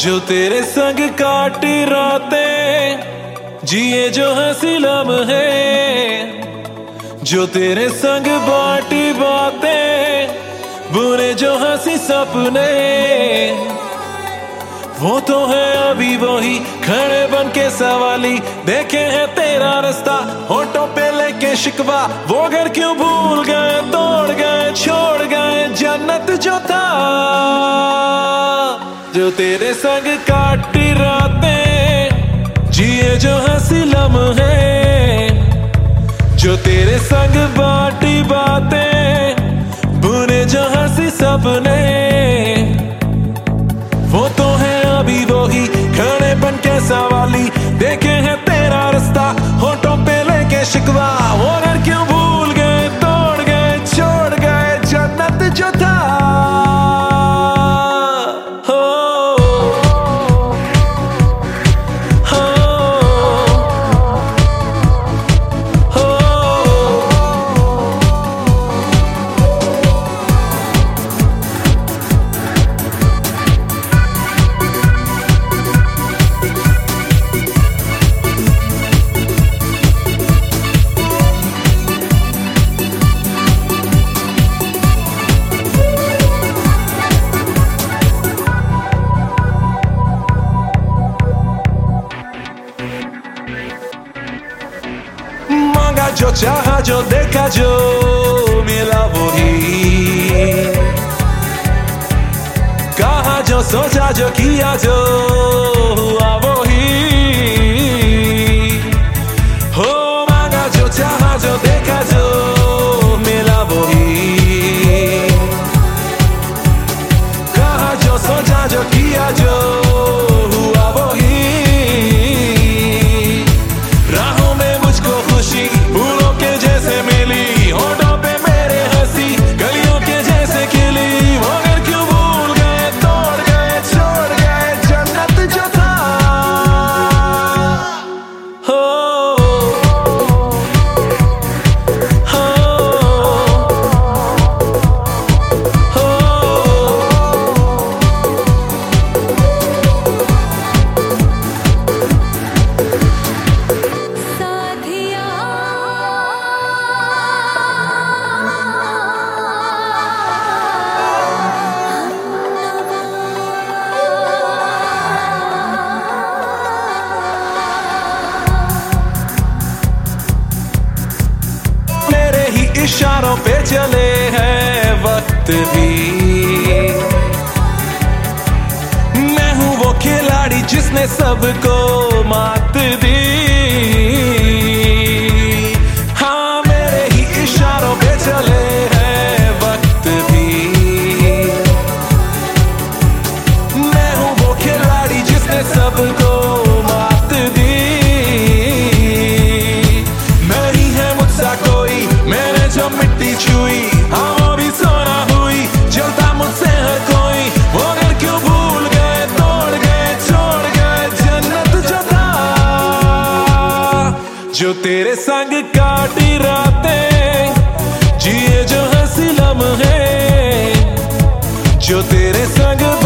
जो तेरे संग काटी रातें, जिए जो हंसी लम्हे, जो तेरे संग बाटी बातें, बुने जो हंसी सपने, वो तो है अभी वही खड़े बन के सवाली। देखे है तेरा रास्ता होठों पे लेके शिकवा, वो घर क्यों भूल गए, तोड़ गए, छोड़ गए जन्नत जो था। जो तेरे संग काटी रातें, जिए जो हंसी लम्हे, जो तेरे संग बाटी बातें, बुने जो हंसी सपने, वो तो है अभी वही खड़े बन के सवाली। देखे है तेरा रास्ता होठों पे लेके शिकवा, वो घर क्यों भूल गए, तोड़ गए, छोड़ गए जन्नत जो था। जो चाहा जो देखा जो मिला वही, कहा जो सोचा जो किया जो हुआ वही। हो मांगा जो चाहा जो देखा जो मिला वही, कहा जो सोचा जो किया जो हुआ वही। राहों में मुझको खुशी फूलों के जैसे मिली, होठों पे मेरे हंसी गलियों के जैसे खिली। वो घर क्यों भूल गए, तोड़ गए, छोड़ गए जन्नत जो था। हो इशारों पे चले हैं वक्त भी। मैं हूँ वो खिलाड़ी जिसने सबको मात दी। हाँ मेरे ही इशारों पे चले हैं वक्त भी। मैं हूँ वो खिलाड़ी जिसने सबको मात दी। मैं ही है मुझसा कोई, मैंने जो मिट्टी छुई, हाँ वो भी सोना हुई। जलता मुझसे हर कोई, वो घर क्यों भूल गए, तोड़ गए, छोड़ गए जन्नत जो था। जो तेरे संग काटी रातें, जिए जो हंसी लम्हे, जो तेरे संग